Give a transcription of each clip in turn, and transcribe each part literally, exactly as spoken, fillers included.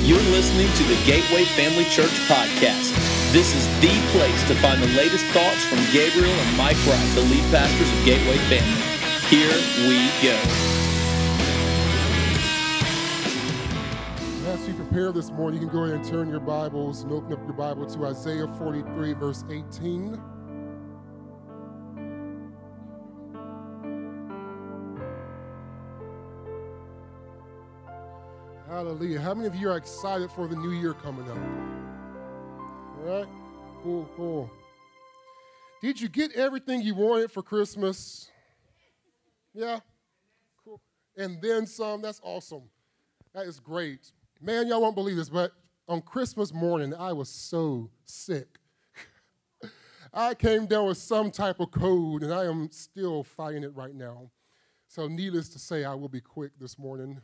You're listening to the Gateway Family Church podcast. This is the place to find the latest thoughts from Gabriel and Mike Wright, the lead pastors of Gateway Family. Here we go. As you prepare this morning, you can go ahead and turn your Bibles and open up your Bible to Isaiah forty-three, verse eighteen. Hallelujah. How many of you are excited for the new year coming up? All right? Cool, cool. Did you get everything you wanted for Christmas? Yeah? Cool. And then some. That's awesome. That is great. Man, y'all won't believe this, but on Christmas morning, I was so sick. I came down with some type of cold, and I am still fighting it right now. So needless to say, I will be quick this morning.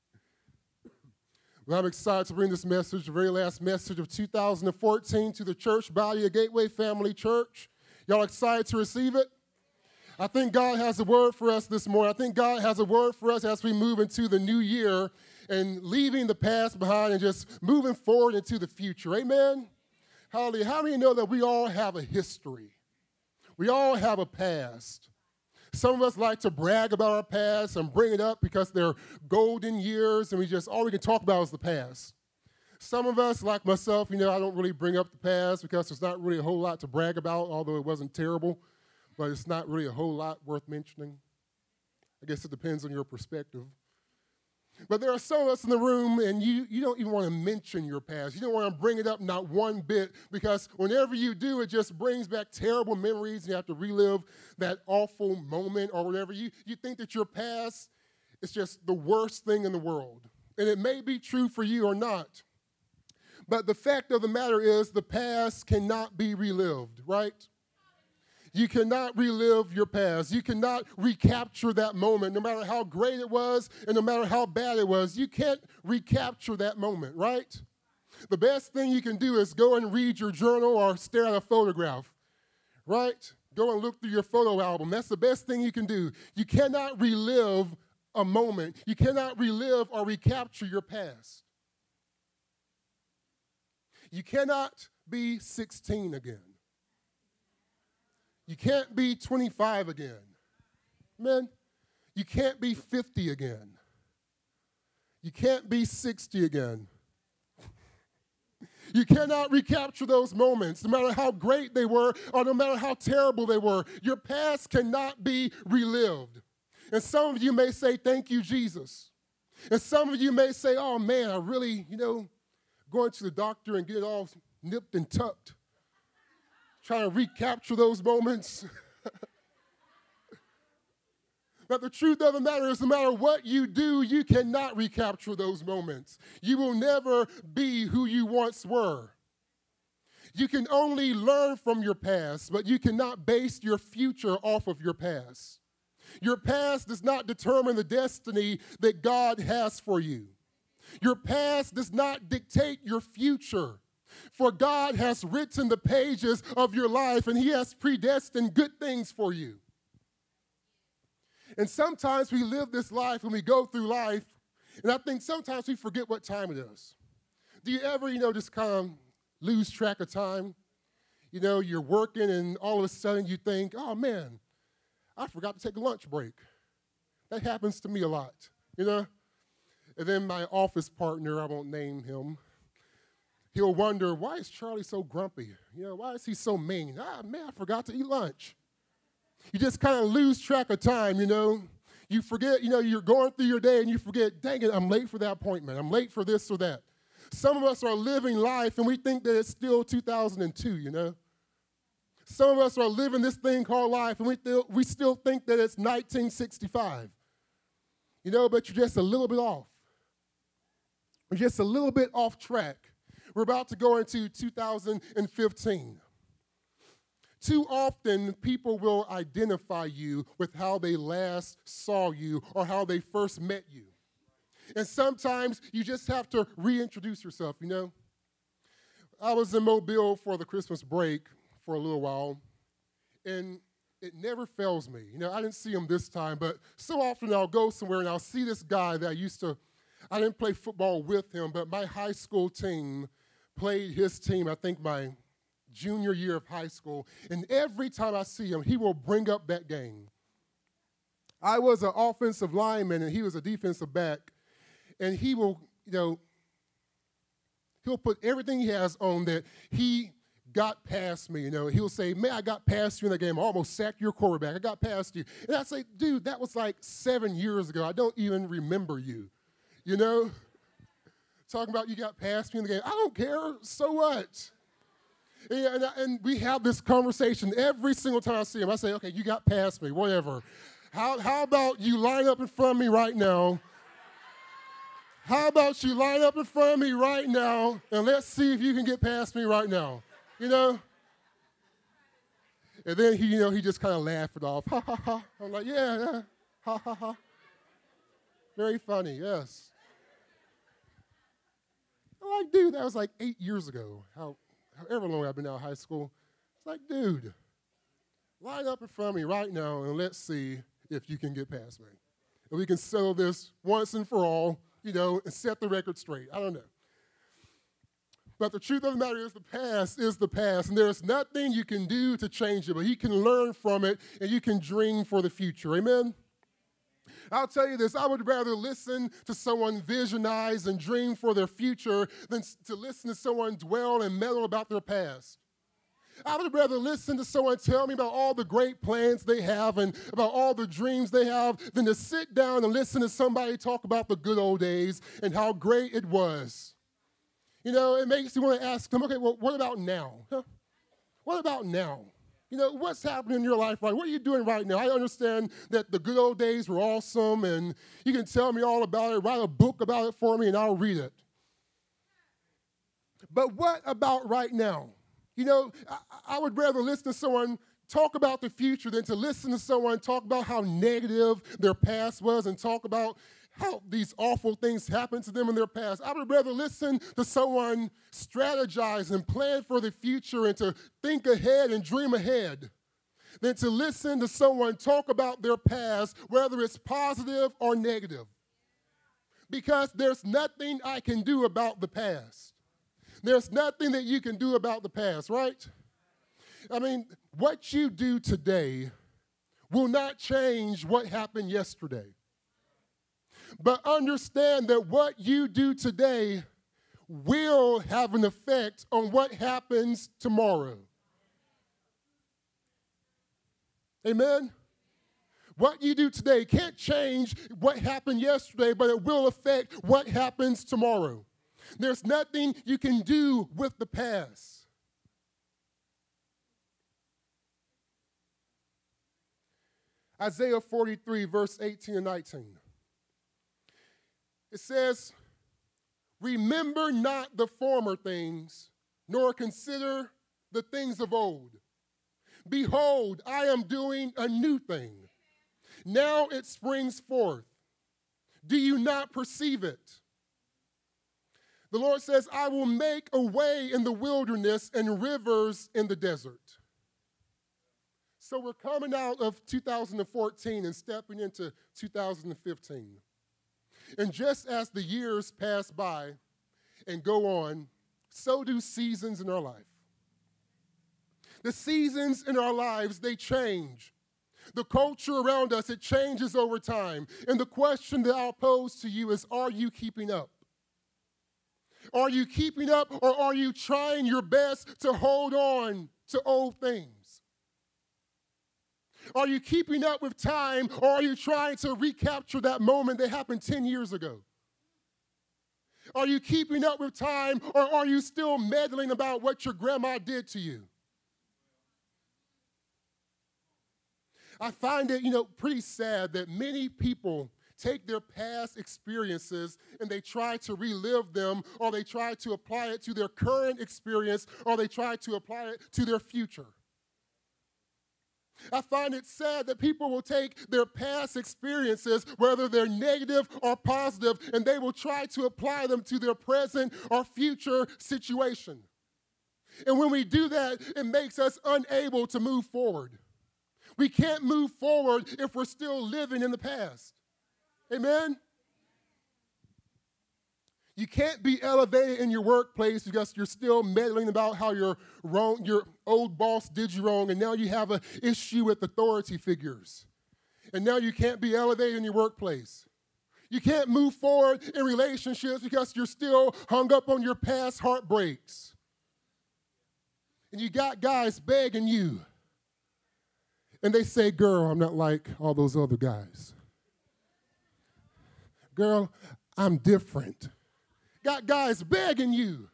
But I'm excited to bring this message, the very last message of two thousand fourteen, to the church body of Gateway Family Church. Y'all excited to receive it? I think God has a word for us this morning. I think God has a word for us as we move into the new year and leaving the past behind and just moving forward into the future. Amen? Hallelujah. How many know that we all have a history? We all have a past. Some of us like to brag about our past and bring it up because they're golden years and we just, all we can talk about is the past. Some of us, like myself, you know, I don't really bring up the past because there's not really a whole lot to brag about, although it wasn't terrible, but it's not really a whole lot worth mentioning. I guess it depends on your perspective. But there are some of us in the room, and you, you don't even want to mention your past. You don't want to bring it up not one bit, because whenever you do, it just brings back terrible memories, and you have to relive that awful moment or whatever. You, you think that your past is just the worst thing in the world. And it may be true for you or not. But the fact of the matter is the past cannot be relived, right? You cannot relive your past. You cannot recapture that moment, no matter how great it was and no matter how bad it was. You can't recapture that moment, right? The best thing you can do is go and read your journal or stare at a photograph, right? Go and look through your photo album. That's the best thing you can do. You cannot relive a moment. You cannot relive or recapture your past. You cannot be sixteen again. You can't be twenty-five again. Man, you can't be fifty again. You can't be sixty again. You cannot recapture those moments, no matter how great they were or no matter how terrible they were. Your past cannot be relived. And some of you may say, thank you, Jesus. And some of you may say, oh, man, I really, you know, going to the doctor and get it all nipped and tucked. Trying to recapture those moments. But the truth of the matter is, no matter what you do, you cannot recapture those moments. You will never be who you once were. You can only learn from your past, but you cannot base your future off of your past. Your past does not determine the destiny that God has for you. Your past does not dictate your future. For God has written the pages of your life, and he has predestined good things for you. And sometimes we live this life and we go through life, and I think sometimes we forget what time it is. Do you ever, you know, just kind of lose track of time? You know, you're working, and all of a sudden you think, oh, man, I forgot to take a lunch break. That happens to me a lot, you know? And then my office partner, I won't name him, he'll wonder, why is Charlie so grumpy? You know, why is he so mean? Ah, man, I forgot to eat lunch. You just kind of lose track of time, you know. You forget, you know, you're going through your day and you forget, dang it, I'm late for that appointment. I'm late for this or that. Some of us are living life and we think that it's still two thousand two, you know. Some of us are living this thing called life and we, th- we still think that it's nineteen sixty-five. You know, but you're just a little bit off. You're just a little bit off track. We're about to go into two thousand fifteen. Too often, people will identify you with how they last saw you or how they first met you. And sometimes you just have to reintroduce yourself, you know. I was in Mobile for the Christmas break for a little while, and it never fails me. You know, I didn't see him this time, but so often I'll go somewhere and I'll see this guy that I used to I didn't play football with him, but my high school team played his team, I think my junior year of high school, and every time I see him, he will bring up that game. I was an offensive lineman, and he was a defensive back, and he will, you know, he'll put everything he has on that he got past me. You know, he'll say, man, I got past you in the game. I almost sacked your quarterback. I got past you. And I say, dude, that was like seven years ago. I don't even remember you. You know? Talking about you got past me in the game. I don't care. So what? And, and, and we have this conversation every single time I see him. I say, okay, you got past me, whatever. How, how about you line up in front of me right now? How about you line up in front of me right now, and let's see if you can get past me right now, you know? And then he, you know, he just kind of laughed it off. Ha, ha, ha. I'm like, yeah, yeah, ha, ha, ha. Very funny, yes. I'm like, dude, that was like eight years ago, how, however long I've been out of high school. It's like, dude, line up in front of me right now, and let's see if you can get past me. And we can settle this once and for all, you know, and set the record straight. I don't know. But the truth of the matter is the past is the past, and there's nothing you can do to change it, but you can learn from it, and you can dream for the future. Amen? I'll tell you this, I would rather listen to someone visionize and dream for their future than to listen to someone dwell and meddle about their past. I would rather listen to someone tell me about all the great plans they have and about all the dreams they have than to sit down and listen to somebody talk about the good old days and how great it was. You know, it makes you want to ask them, okay, well, what about now? Huh? What about now? You know, what's happening in your life right now? What are you doing right now? I understand that the good old days were awesome, and you can tell me all about it, write a book about it for me, and I'll read it. But what about right now? You know, I, I would rather listen to someone talk about the future than to listen to someone talk about how negative their past was and talk about how these awful things happened to them in their past. I would rather listen to someone strategize and plan for the future and to think ahead and dream ahead than to listen to someone talk about their past, whether it's positive or negative. Because there's nothing I can do about the past. There's nothing that you can do about the past, right? I mean, what you do today will not change what happened yesterday. But understand that what you do today will have an effect on what happens tomorrow. Amen? What you do today can't change what happened yesterday, but it will affect what happens tomorrow. There's nothing you can do with the past. Isaiah forty-three, verse eighteen and nineteen. It says, remember not the former things, nor consider the things of old. Behold, I am doing a new thing. Now it springs forth. Do you not perceive it? The Lord says, I will make a way in the wilderness and rivers in the desert. So we're coming out of two thousand fourteen and stepping into two thousand fifteen. And just as the years pass by and go on, so do seasons in our life. The seasons in our lives, they change. The culture around us, it changes over time. And the question that I'll pose to you is, are you keeping up? Are you keeping up, or are you trying your best to hold on to old things? Are you keeping up with time, or are you trying to recapture that moment that happened ten years ago? Are you keeping up with time, or are you still meddling about what your grandma did to you? I find it, you know, pretty sad that many people take their past experiences and they try to relive them, or they try to apply it to their current experience, or they try to apply it to their future. I find it sad that people will take their past experiences, whether they're negative or positive, and they will try to apply them to their present or future situation. And when we do that, it makes us unable to move forward. We can't move forward if we're still living in the past. Amen? You can't be elevated in your workplace because you're still meddling about how your wrong, your old boss did you wrong, and now you have an issue with authority figures. And now you can't be elevated in your workplace. You can't move forward in relationships because you're still hung up on your past heartbreaks. And you got guys begging you. And they say, girl, I'm not like all those other guys. Girl, I'm different. Got guys begging you.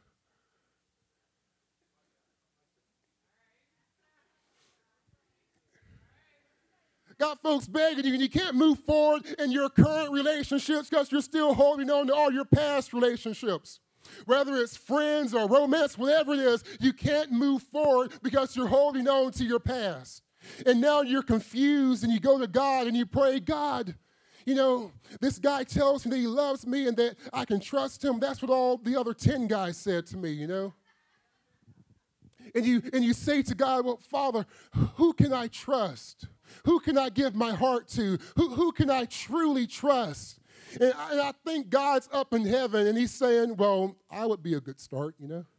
Got folks begging you, and you can't move forward in your current relationships because you're still holding on to all your past relationships. Whether it's friends or romance, whatever it is, you can't move forward because you're holding on to your past. And now you're confused, and you go to God and you pray, God, you know, this guy tells me that he loves me and that I can trust him. That's what all the other ten guys said to me, you know. And you and you say to God, well, Father, who can I trust? Who can I give my heart to? Who, who can I truly trust? And I, and I think God's up in heaven, and he's saying, well, I would be a good start, you know.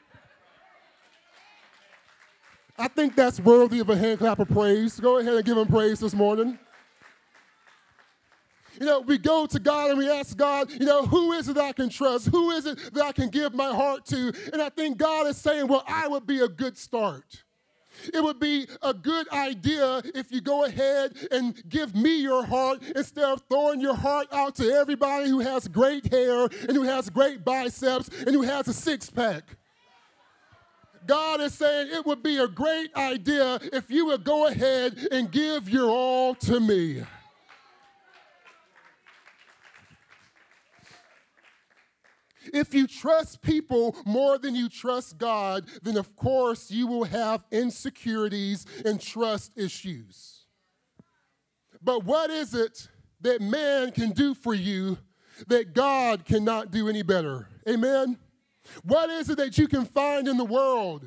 I think that's worthy of a hand clap of praise. Go ahead and give him praise this morning. You know, we go to God and we ask God, you know, who is it that I can trust? Who is it that I can give my heart to? And I think God is saying, well, I would be a good start. It would be a good idea if you go ahead and give me your heart instead of throwing your heart out to everybody who has great hair and who has great biceps and who has a six-pack. God is saying it would be a great idea if you would go ahead and give your all to me. If you trust people more than you trust God, then of course you will have insecurities and trust issues. But what is it that man can do for you that God cannot do any better? Amen? What is it that you can find in the world?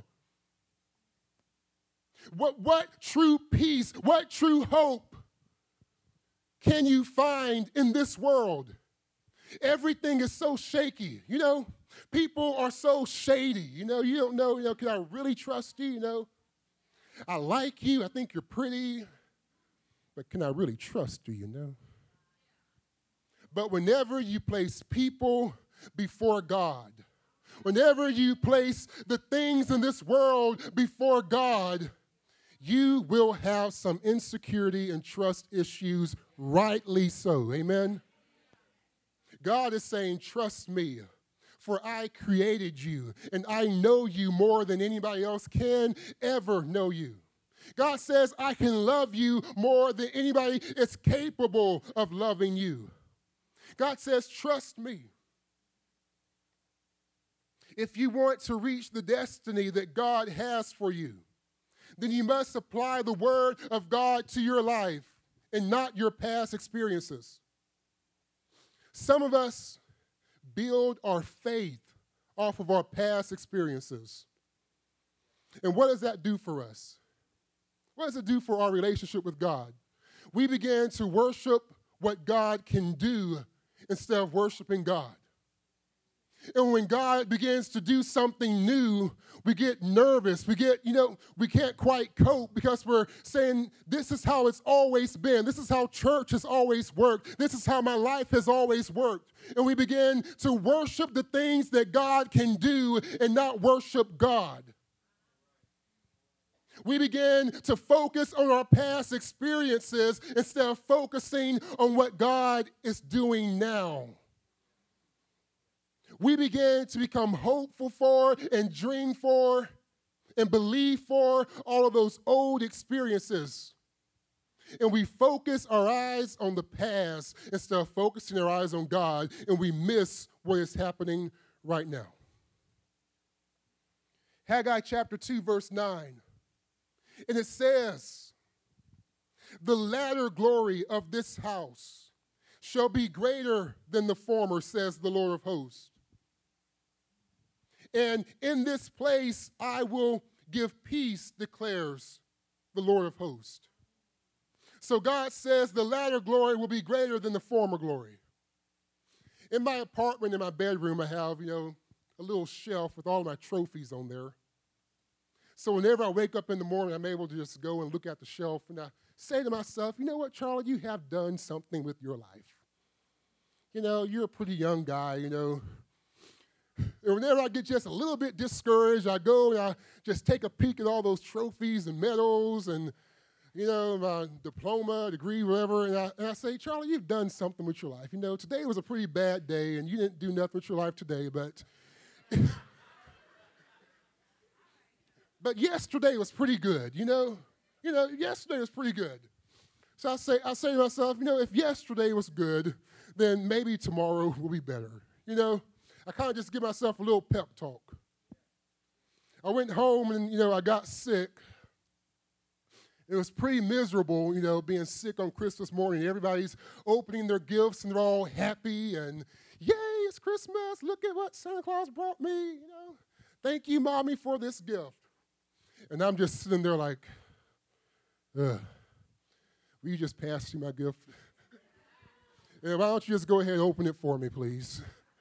What, what true peace, what true hope can you find in this world? Everything is so shaky, you know. People are so shady, you know. You don't know, you know, can I really trust you, you know? I like you, I think you're pretty, but can I really trust you, you know? But whenever you place people before God, whenever you place the things in this world before God, you will have some insecurity and trust issues, rightly so, amen? God is saying, trust me, for I created you, and I know you more than anybody else can ever know you. God says, I can love you more than anybody is capable of loving you. God says, trust me. If you want to reach the destiny that God has for you, then you must apply the word of God to your life and not your past experiences. Some of us build our faith off of our past experiences. And what does that do for us? What does it do for our relationship with God? We begin to worship what God can do instead of worshiping God. And when God begins to do something new, we get nervous. We get, you know, we can't quite cope because we're saying, this is how it's always been. This is how church has always worked. This is how my life has always worked. And we begin to worship the things that God can do and not worship God. We begin to focus on our past experiences instead of focusing on what God is doing now. We begin to become hopeful for and dream for and believe for all of those old experiences. And we focus our eyes on the past instead of focusing our eyes on God, and we miss what is happening right now. Haggai chapter two, verse nine. And it says, the latter glory of this house shall be greater than the former, says the Lord of hosts. And in this place I will give peace, declares the Lord of hosts. So God says the latter glory will be greater than the former glory. In my apartment, in my bedroom, I have, you know, a little shelf with all my trophies on there. So whenever I wake up in the morning, I'm able to just go and look at the shelf, and I say to myself, you know what, Charlie, you have done something with your life. You know, you're a pretty young guy, you know. And whenever I get just a little bit discouraged, I go and I just take a peek at all those trophies and medals and, you know, my diploma, degree, whatever, and I, and I say, Charlie, you've done something with your life. You know, today was a pretty bad day, and you didn't do nothing with your life today, but but yesterday was pretty good, you know? You know, yesterday was pretty good. So I say, I say to myself, you know, if yesterday was good, then maybe tomorrow will be better, you know? I kind of just give myself a little pep talk. I went home and, you know, I got sick. It was pretty miserable, you know, being sick on Christmas morning. Everybody's opening their gifts and they're all happy and, yay, it's Christmas. Look at what Santa Claus brought me, you know. Thank you, Mommy, for this gift. And I'm just sitting there like, ugh, will you just pass me my gift? Yeah, why don't you just go ahead and open it for me, please?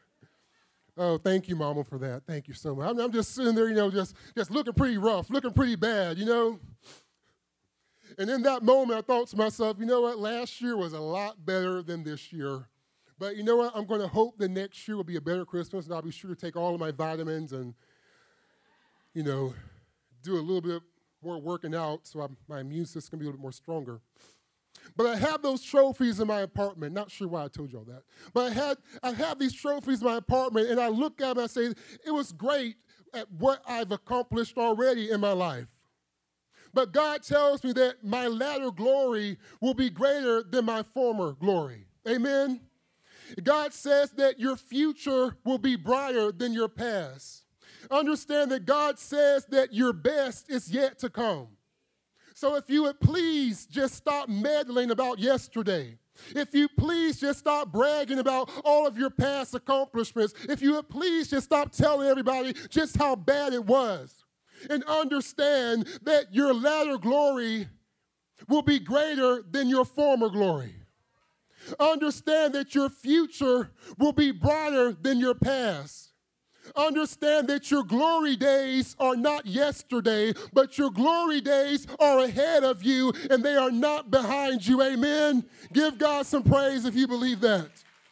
Oh, thank you, Mama, for that. Thank you so much. I'm, I'm just sitting there, you know, just, just looking pretty rough, looking pretty bad, you know. And in that moment, I thought to myself, you know what, last year was a lot better than this year. But you know what, I'm going to hope the next year will be a better Christmas, and I'll be sure to take all of my vitamins and, you know, do a little bit more working out so I'm, my immune system can be a little bit more stronger. But I have those trophies in my apartment. Not sure why I told you all that. But I had I have these trophies in my apartment, and I look at them and I say, it was great at what I've accomplished already in my life. But God tells me that my latter glory will be greater than my former glory. Amen? God says that your future will be brighter than your past. Understand that God says that your best is yet to come. So if you would please just stop meddling about yesterday. If you please just stop bragging about all of your past accomplishments. If you would please just stop telling everybody just how bad it was. And understand that your latter glory will be greater than your former glory. Understand that your future will be brighter than your past. Understand that your glory days are not yesterday, but your glory days are ahead of you, and they are not behind you. Amen? Give God some praise if you believe that.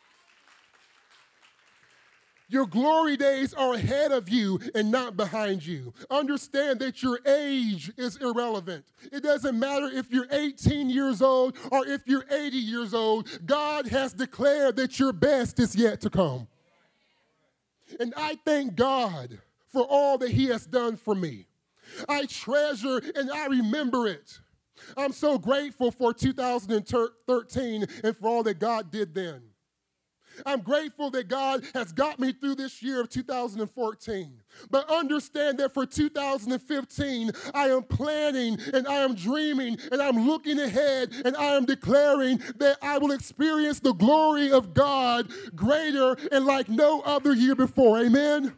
Your glory days are ahead of you and not behind you. Understand that your age is irrelevant. It doesn't matter if you're eighteen years old or if you're eighty years old. God has declared that your best is yet to come. And I thank God for all that he has done for me. I treasure and I remember it. I'm so grateful for two thousand thirteen and for all that God did then. I'm grateful that God has got me through this year of two thousand fourteen. But understand that for two thousand fifteen, I am planning and I am dreaming and I'm looking ahead and I am declaring that I will experience the glory of God greater and like no other year before. Amen?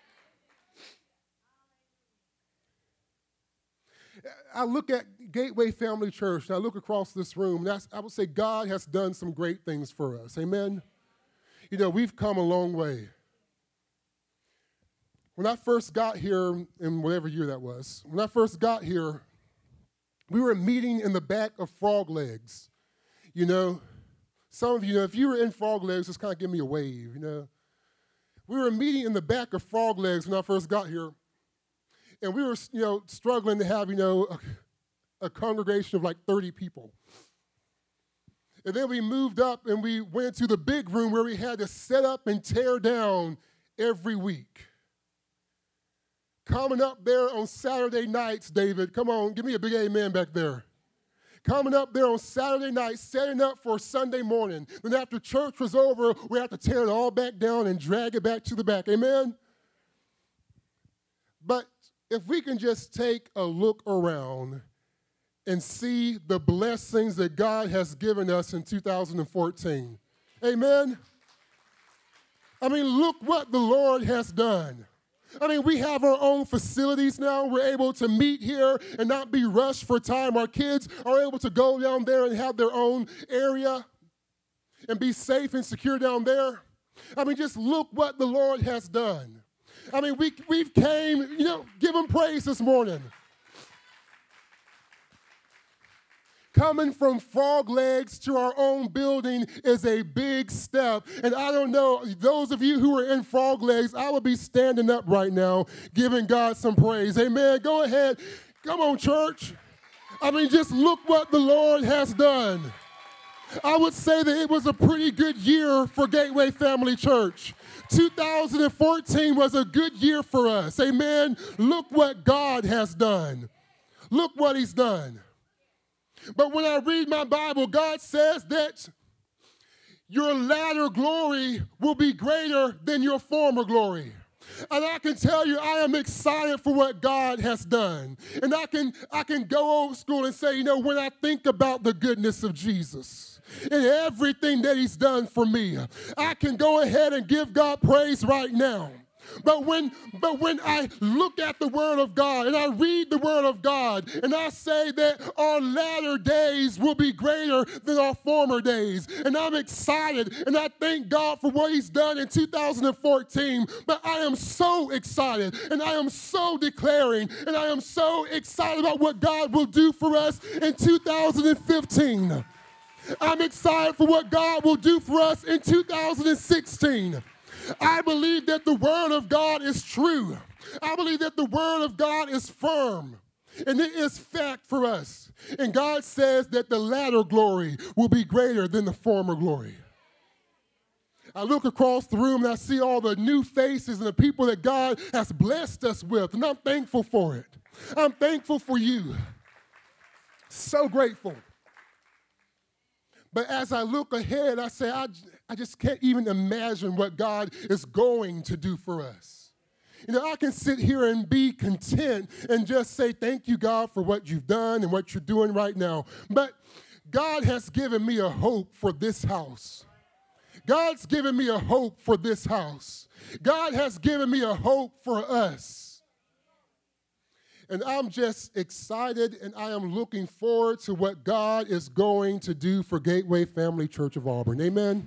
I look at Gateway Family Church and I look across this room, and that's, I would say God has done some great things for us. Amen? You know, we've come a long way. When I first got here, in whatever year that was, when I first got here, we were meeting in the back of Frog Legs. You know, some of you know, if you were in Frog Legs, just kind of give me a wave, you know. We were meeting in the back of Frog Legs when I first got here, and we were, you know, struggling to have, you know, a, a congregation of like thirty people. And then we moved up and we went into the big room where we had to set up and tear down every week. Coming up there on Saturday nights, David, come on, give me a big amen back there. Coming up there on Saturday night, setting up for Sunday morning. Then after church was over, we had to tear it all back down and drag it back to the back, amen? But if we can just take a look around and see the blessings that God has given us in two thousand fourteen. Amen? I mean, look what the Lord has done. I mean, we have our own facilities now. We're able to meet here and not be rushed for time. Our kids are able to go down there and have their own area and be safe and secure down there. I mean, just look what the Lord has done. I mean, we, we've came, you know, give him praise this morning. Coming from Frog Legs to our own building is a big step. And I don't know, those of you who are in Frog Legs, I would be standing up right now giving God some praise. Amen. Go ahead. Come on, church. I mean, just look what the Lord has done. I would say that it was a pretty good year for Gateway Family Church. two thousand fourteen was a good year for us. Amen. Look what God has done. Look what he's done. But when I read my Bible, God says that your latter glory will be greater than your former glory. And I can tell you, I am excited for what God has done. And I can, I can go old school and say, you know, when I think about the goodness of Jesus and everything that he's done for me, I can go ahead and give God praise right now. But when, but when I look at the Word of God and I read the Word of God and I say that our latter days will be greater than our former days, and I'm excited and I thank God for what he's done in two thousand fourteen, but I am so excited and I am so declaring and I am so excited about what God will do for us in two thousand fifteen. I'm excited for what God will do for us in two thousand sixteen. I believe that the Word of God is true. I believe that the Word of God is firm, and it is fact for us. And God says that the latter glory will be greater than the former glory. I look across the room and I see all the new faces and the people that God has blessed us with, and I'm thankful for it. I'm thankful for you. So grateful. But as I look ahead, I say, I, I just can't even imagine what God is going to do for us. You know, I can sit here and be content and just say, thank you, God, for what you've done and what you're doing right now. But God has given me a hope for this house. God's given me a hope for this house. God has given me a hope for us. And I'm just excited, and I am looking forward to what God is going to do for Gateway Family Church of Auburn. Amen?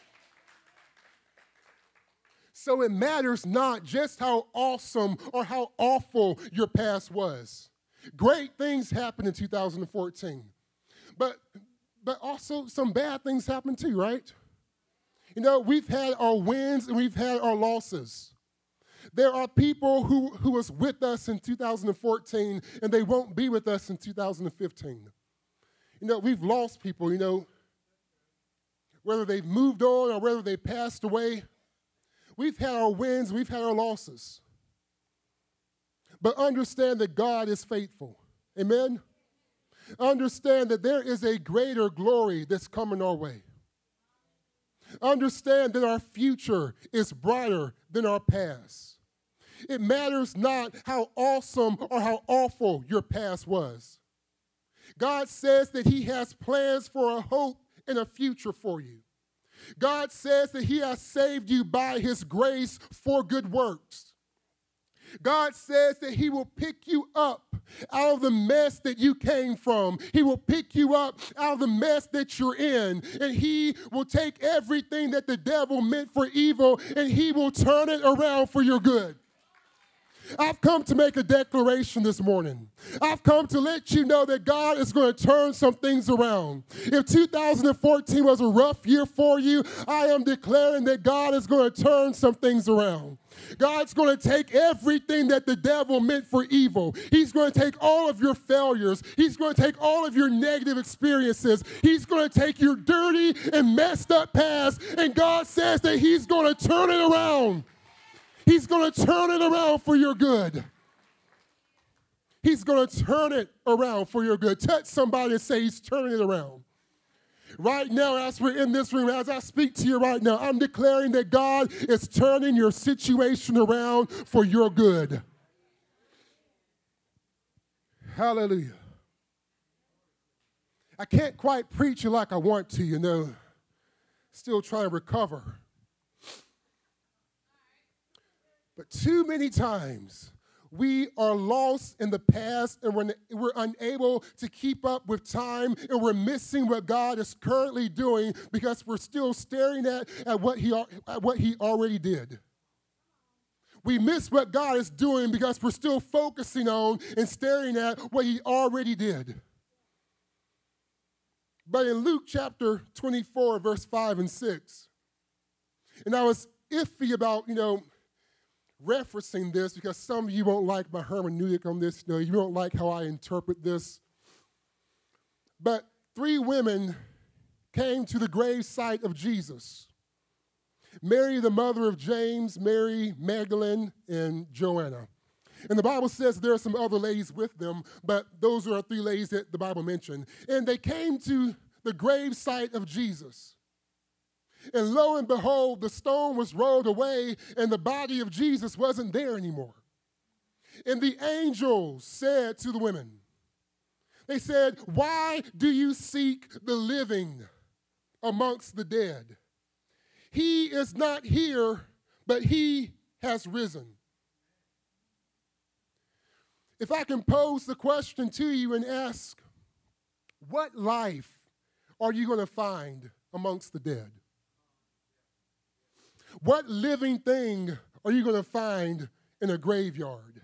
So it matters not just how awesome or how awful your past was. Great things happened in two thousand fourteen. But, but also some bad things happened too, right? You know, we've had our wins and we've had our losses. There are people who, who was with us in two thousand fourteen, and they won't be with us in two thousand fifteen. You know, we've lost people, you know, whether they've moved on or whether they passed away. We've had our wins, we've had our losses. But understand that God is faithful. Amen? Understand that there is a greater glory that's coming our way. Understand that our future is brighter than our past. It matters not how awesome or how awful your past was. God says that he has plans for a hope and a future for you. God says that he has saved you by his grace for good works. God says that he will pick you up out of the mess that you came from. He will pick you up out of the mess that you're in. And he will take everything that the devil meant for evil and he will turn it around for your good. I've come to make a declaration this morning. I've come to let you know that God is going to turn some things around. If two thousand fourteen was a rough year for you, I am declaring that God is going to turn some things around. God's going to take everything that the devil meant for evil. He's going to take all of your failures. He's going to take all of your negative experiences. He's going to take your dirty and messed up past, and God says that he's going to turn it around. He's going to turn it around for your good. He's going to turn it around for your good. Touch somebody and say he's turning it around. Right now, as we're in this room, as I speak to you right now, I'm declaring that God is turning your situation around for your good. Hallelujah. I can't quite preach it like I want to, you know. Still trying to recover. But too many times, we are lost in the past and we're, we're unable to keep up with time and we're missing what God is currently doing because we're still staring at, at, what, he, at what he already did. We miss what God is doing because we're still focusing on and staring at what he already did. But in Luke chapter twenty-four, verse five and six, and I was iffy about, you know, referencing this because some of you won't like my hermeneutic on this. You know, you don't like how I interpret this. But three women came to the grave site of Jesus. Mary, the mother of James, Mary Magdalene, and Joanna. And the Bible says there are some other ladies with them, but those are three ladies that the Bible mentioned. And they came to the grave site of Jesus. And lo and behold, the stone was rolled away, and the body of Jesus wasn't there anymore. And the angels said to the women, they said, "Why do you seek the living amongst the dead? He is not here, but he has risen." If I can pose the question to you and ask, what life are you going to find amongst the dead? What living thing are you going to find in a graveyard?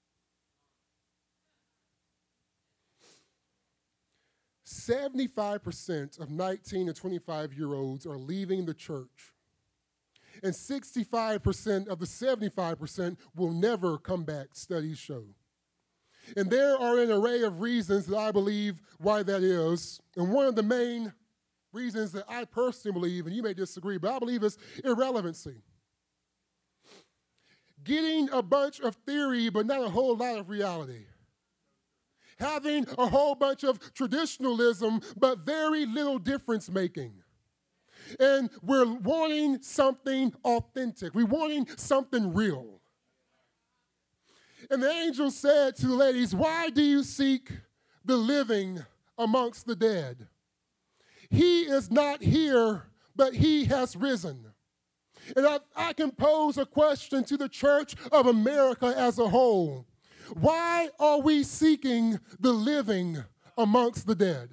seventy-five percent of nineteen to twenty-five-year-olds are leaving the church. And sixty-five percent of the seventy-five percent will never come back, studies show. And there are an array of reasons that I believe why that is. And one of the main reasons that I personally believe, and you may disagree, but I believe is irrelevancy. Getting a bunch of theory, but not a whole lot of reality. Having a whole bunch of traditionalism, but very little difference making. And we're wanting something authentic. We're wanting something real. And the angel said to the ladies, "Why do you seek the living amongst the dead? He is not here, but he has risen." And I, I can pose a question to the church of America as a whole. Why are we seeking the living amongst the dead?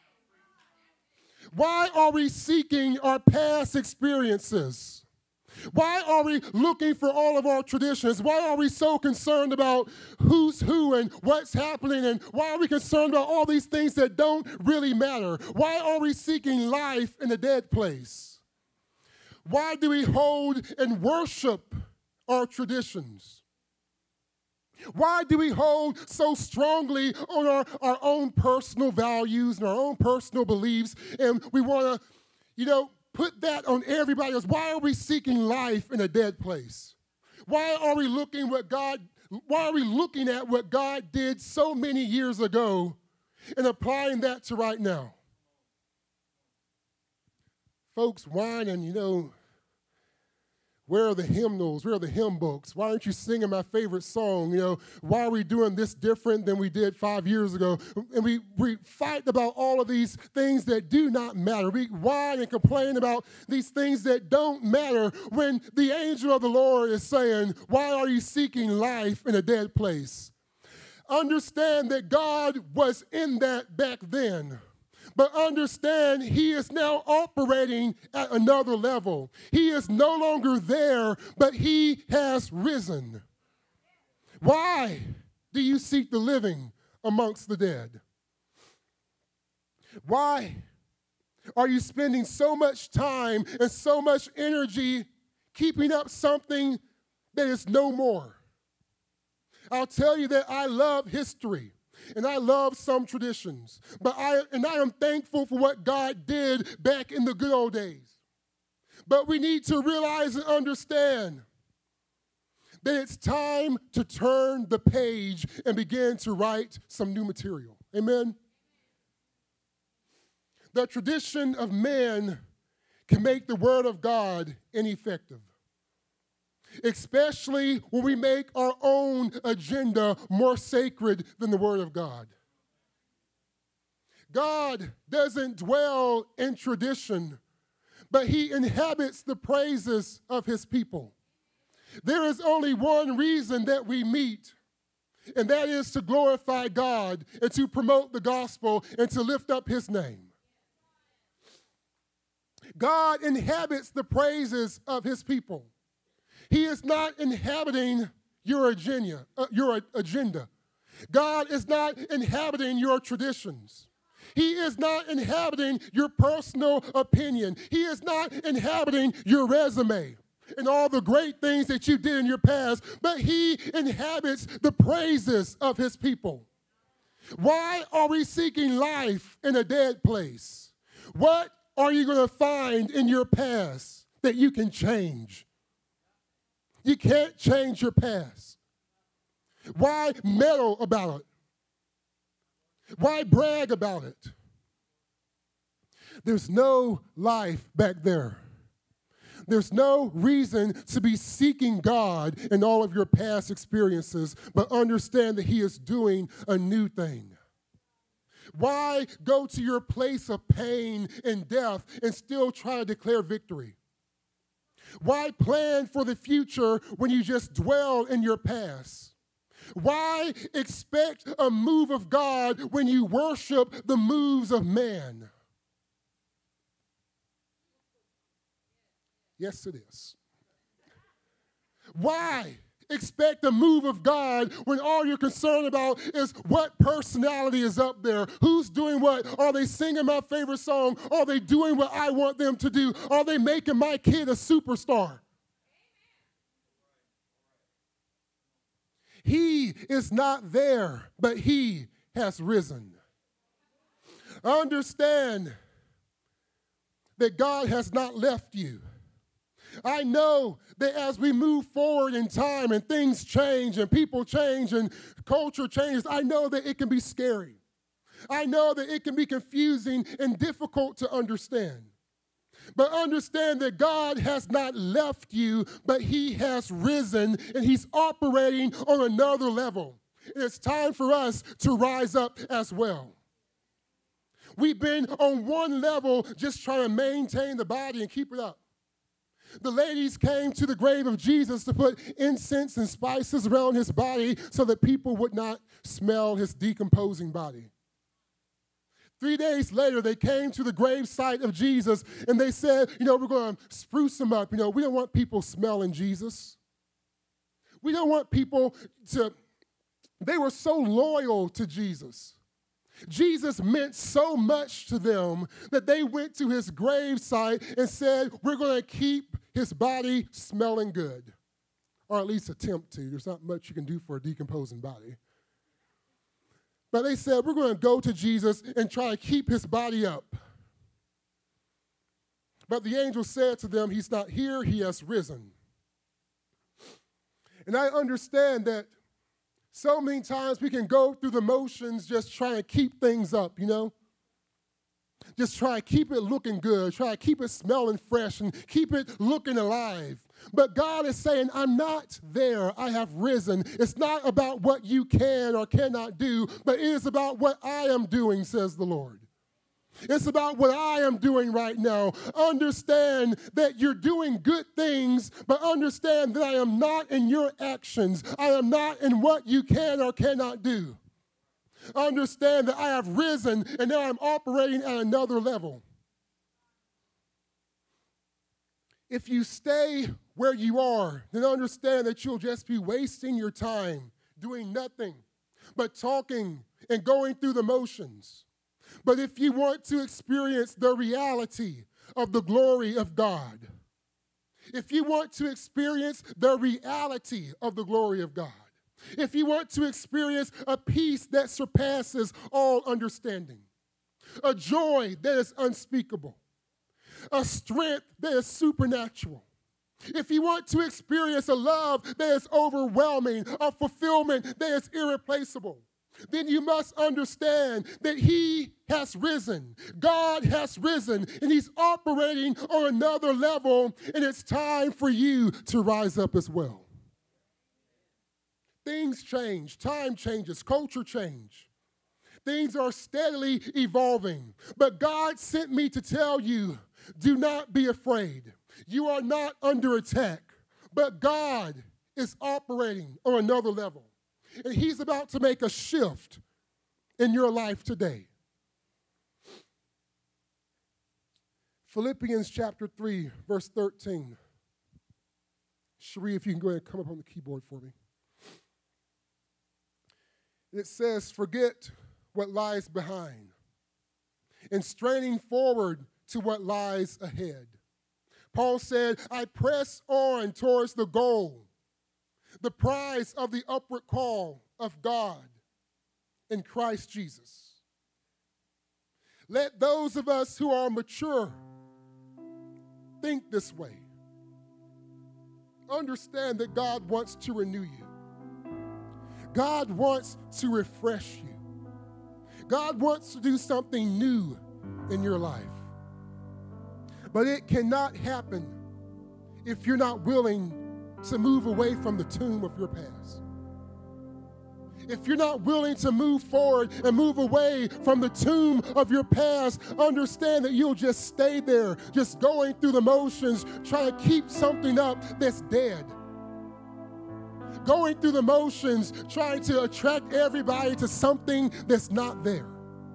Why are we seeking our past experiences? Why are we looking for all of our traditions? Why are we so concerned about who's who and what's happening? And why are we concerned about all these things that don't really matter? Why are we seeking life in a dead place? Why do we hold and worship our traditions? Why do we hold so strongly on our, our own personal values and our own personal beliefs? And we want to, you know, put that on everybody else. Why are we seeking life in a dead place? Why are we looking what God, why are we looking at what God did so many years ago and applying that to right now? Folks whining, you know, where are the hymnals? Where are the hymn books? Why aren't you singing my favorite song? You know, why are we doing this different than we did five years ago? And we, we fight about all of these things that do not matter. We whine and complain about these things that don't matter when the angel of the Lord is saying, "Why are you seeking life in a dead place?" Understand that God was in that back then. But understand, he is now operating at another level. He is no longer there, but he has risen. Why do you seek the living amongst the dead? Why are you spending so much time and so much energy keeping up something that is no more? I'll tell you that I love history. And I love some traditions, but I and I am thankful for what God did back in the good old days. But we need to realize and understand that it's time to turn the page and begin to write some new material. Amen? The tradition of man can make the word of God ineffective, especially when we make our own agenda more sacred than the Word of God. God doesn't dwell in tradition, but he inhabits the praises of his people. There is only one reason that we meet, and that is to glorify God and to promote the gospel and to lift up his name. God inhabits the praises of his people. He is not inhabiting your agenda, uh, your agenda. God is not inhabiting your traditions. He is not inhabiting your personal opinion. He is not inhabiting your resume and all the great things that you did in your past, but he inhabits the praises of his people. Why are we seeking life in a dead place? What are you going to find in your past that you can change? You can't change your past. Why meddle about it? Why brag about it? There's no life back there. There's no reason to be seeking God in all of your past experiences, but understand that he is doing a new thing. Why go to your place of pain and death and still try to declare victory? Why plan for the future when you just dwell in your past? Why expect a move of God when you worship the moves of man? Yes, it is. Why expect a move of God when all you're concerned about is what personality is up there? Who's doing what? Are they singing my favorite song? Are they doing what I want them to do? Are they making my kid a superstar? He is not there, but he has risen. Understand that God has not left you. I know that as we move forward in time and things change and people change and culture changes, I know that it can be scary. I know that it can be confusing and difficult to understand. But understand that God has not left you, but he has risen and he's operating on another level. And it's time for us to rise up as well. We've been on one level just trying to maintain the body and keep it up. The ladies came to the grave of Jesus to put incense and spices around his body so that people would not smell his decomposing body. Three days later, they came to the grave site of Jesus, and they said, you know, we're going to spruce him up. You know, we don't want people smelling Jesus. We don't want people to, they were so loyal to Jesus. Jesus meant so much to them that they went to his grave site and said, we're going to keep his body smelling good, or at least attempt to. There's not much you can do for a decomposing body. But they said, we're going to go to Jesus and try to keep his body up. But the angel said to them, he's not here, he has risen. And I understand that so many times we can go through the motions just trying to keep things up, you know? Just try to keep it looking good, try to keep it smelling fresh and keep it looking alive. But God is saying, I'm not there, I have risen. It's not about what you can or cannot do, but it is about what I am doing, says the Lord. It's about what I am doing right now. Understand that you're doing good things, but understand that I am not in your actions. I am not in what you can or cannot do. Understand that I have risen and now I'm operating at another level. If you stay where you are, then understand that you'll just be wasting your time doing nothing but talking and going through the motions. But if you want to experience the reality of the glory of God, if you want to experience the reality of the glory of God, if you want to experience a peace that surpasses all understanding, a joy that is unspeakable, a strength that is supernatural, if you want to experience a love that is overwhelming, a fulfillment that is irreplaceable, then you must understand that he has risen. God has risen, and he's operating on another level, and it's time for you to rise up as well. Things change, time changes, culture change. Things are steadily evolving. But God sent me to tell you, do not be afraid. You are not under attack, but God is operating on another level. And he's about to make a shift in your life today. Philippians chapter three, verse thirteen. Cherie, if you can go ahead and come up on the keyboard for me. It says, forget what lies behind and straining forward to what lies ahead. Paul said, I press on towards the goal, the prize of the upward call of God in Christ Jesus. Let those of us who are mature think this way. Understand that God wants to renew you. God wants to refresh you. God wants to do something new in your life. But it cannot happen if you're not willing to move away from the tomb of your past. If you're not willing to move forward and move away from the tomb of your past, understand that you'll just stay there, just going through the motions, trying to keep something up that's dead. Going through the motions, trying to attract everybody to something that's not there.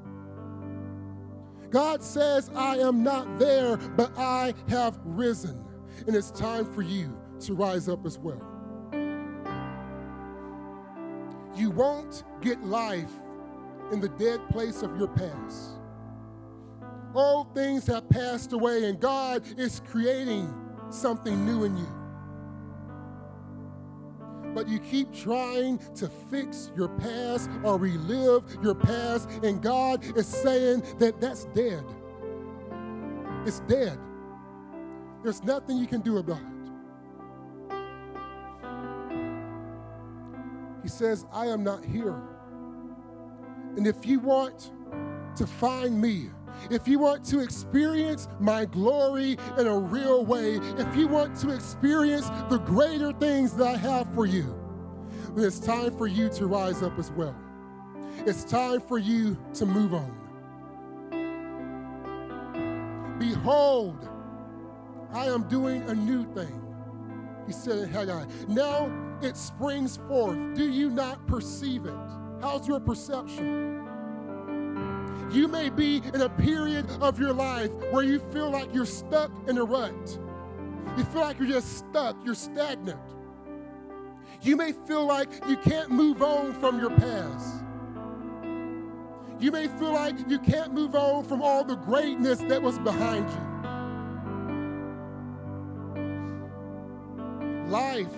God says, I am not there, but I have risen. And it's time for you to rise up as well. You won't get life in the dead place of your past. Old things have passed away, and God is creating something new in you. But you keep trying to fix your past or relive your past, and God is saying that that's dead. It's dead. There's nothing you can do about it. He says, I am not here. And if you want to find me, if you want to experience my glory in a real way, if you want to experience the greater things that I have for you, then it's time for you to rise up as well. It's time for you to move on. Behold, I am doing a new thing, he said in Haggai. Now it springs forth. Do you not perceive it? How's your perception? You may be in a period of your life where you feel like you're stuck in a rut. You feel like you're just stuck, you're stagnant. You may feel like you can't move on from your past. You may feel like you can't move on from all the greatness that was behind you. Life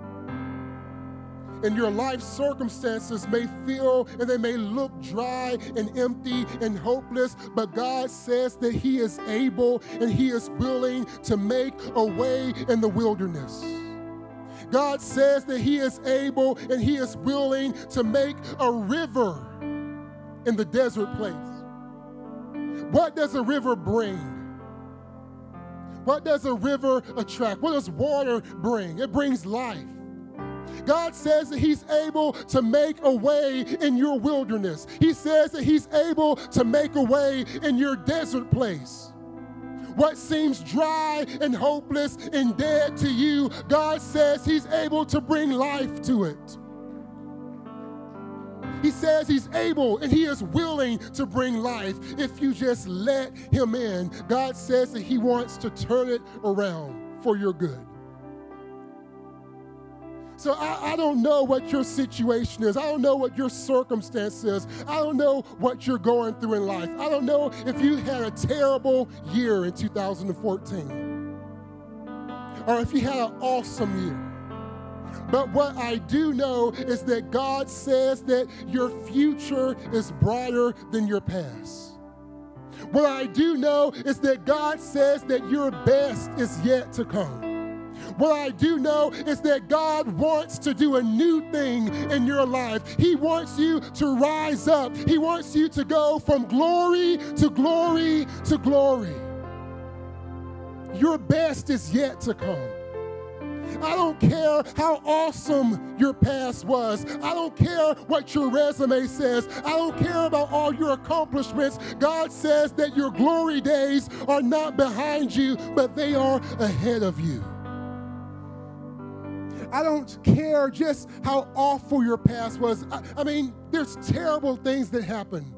and your life circumstances may feel and they may look dry and empty and hopeless, but God says that he is able and he is willing to make a way in the wilderness. God says that he is able and he is willing to make a river in the desert place. What does a river bring? What does a river attract? What does water bring? It brings life. God says that he's able to make a way in your wilderness. He says that he's able to make a way in your desert place. What seems dry and hopeless and dead to you, God says he's able to bring life to it. He says he's able and he is willing to bring life if you just let him in. God says that he wants to turn it around for your good. So I, I don't know what your situation is. I don't know what your circumstance is. I don't know what you're going through in life. I don't know if you had a terrible year in two thousand fourteen or if you had an awesome year. But what I do know is that God says that your future is brighter than your past. What I do know is that God says that your best is yet to come. What I do know is that God wants to do a new thing in your life. He wants you to rise up. He wants you to go from glory to glory to glory. Your best is yet to come. I don't care how awesome your past was. I don't care what your resume says. I don't care about all your accomplishments. God says that your glory days are not behind you, but they are ahead of you. I don't care just how awful your past was. I, I mean, there's terrible things that happen.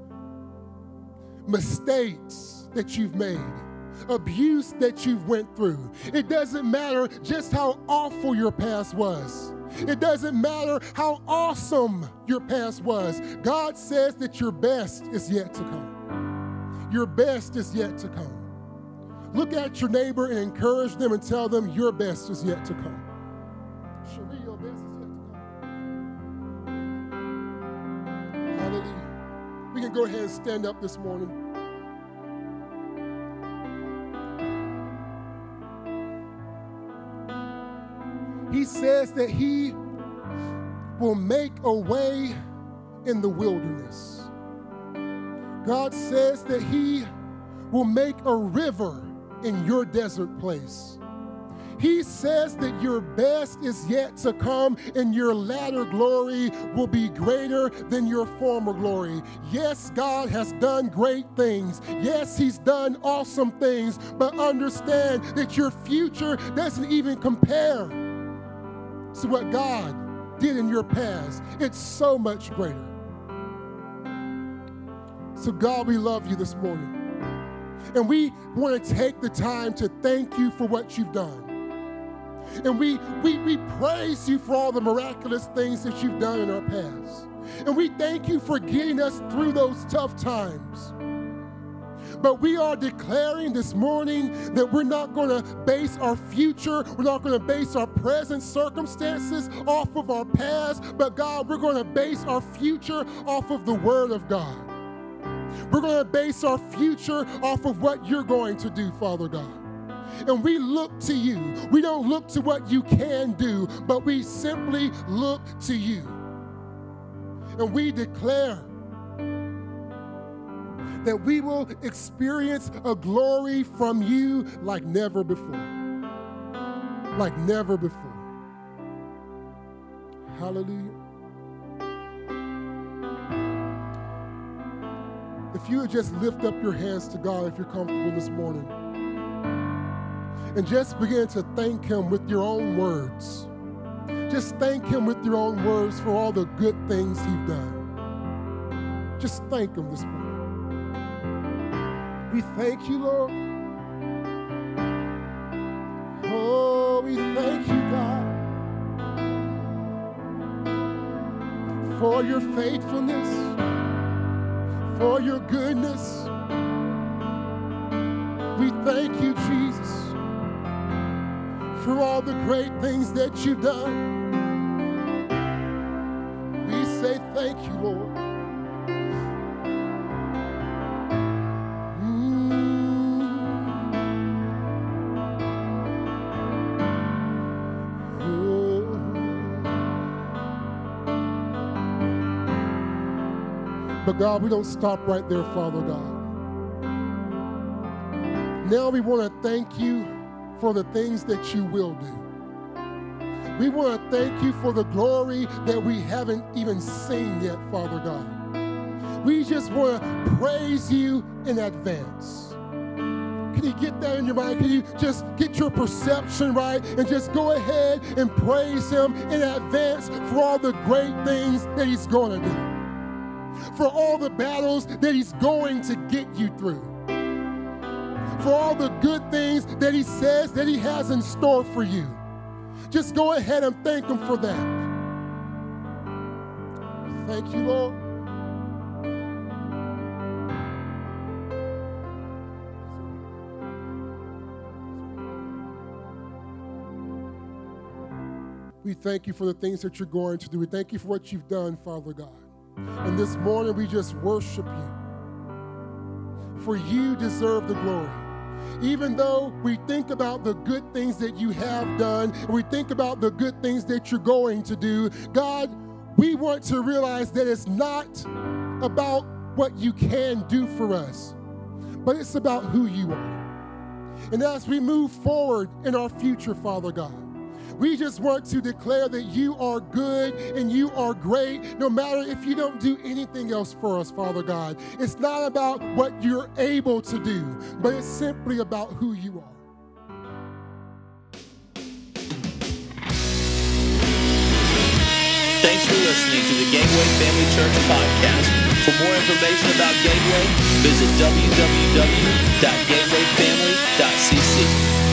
Mistakes that you've made. Abuse that you've went through. It doesn't matter just how awful your past was. It doesn't matter how awesome your past was. God says that your best is yet to come. Your best is yet to come. Look at your neighbor and encourage them and tell them your best is yet to come. Cherie, your best is yet to come. Hallelujah. We can go ahead and stand up this morning. He says that he will make a way in the wilderness. God says that he will make a river in your desert place. He says that your best is yet to come and your latter glory will be greater than your former glory. Yes, God has done great things. Yes, he's done awesome things, but understand that your future doesn't even compare to what God did in your past. It's so much greater. So God, we love you this morning. And we want to take the time to thank you for what you've done. And we, we, we praise you for all the miraculous things that you've done in our past. And we thank you for getting us through those tough times. But we are declaring this morning that we're not going to base our future, we're not going to base our present circumstances off of our past, but God, we're going to base our future off of the Word of God. We're going to base our future off of what you're going to do, Father God. And we look to you. We don't look to what you can do, but we simply look to you. And we declare that we will experience a glory from you like never before. Like never before. Hallelujah. If you would just lift up your hands to God if you're comfortable this morning. And just begin to thank him with your own words. Just thank him with your own words for all the good things he's done. Just thank him this morning. We thank you, Lord. Oh, we thank you, God, for your faithfulness, for your goodness. We thank you, Jesus, for all the great things that you've done. We say thank you, Lord. But God, we don't stop right there, Father God. Now we want to thank you for the things that you will do. We want to thank you for the glory that we haven't even seen yet, Father God. We just want to praise you in advance. Can you get that in your mind? Can you just get your perception right and just go ahead and praise him in advance for all the great things that he's going to do? For all the battles that he's going to get you through. For all the good things that he says that he has in store for you. Just go ahead and thank him for that. Thank you, Lord. We thank you for the things that you're going to do. We thank you for what you've done, Father God. And this morning we just worship you. For you deserve the glory. Even though we think about the good things that you have done, and we think about the good things that you're going to do, God, we want to realize that it's not about what you can do for us, but it's about who you are. And as we move forward in our future, Father God, we just want to declare that you are good and you are great, no matter if you don't do anything else for us, Father God. It's not about what you're able to do, but it's simply about who you are. listening to the Gateway Family Church podcast. For more information about Gateway, visit w w w dot gateway family dot c c.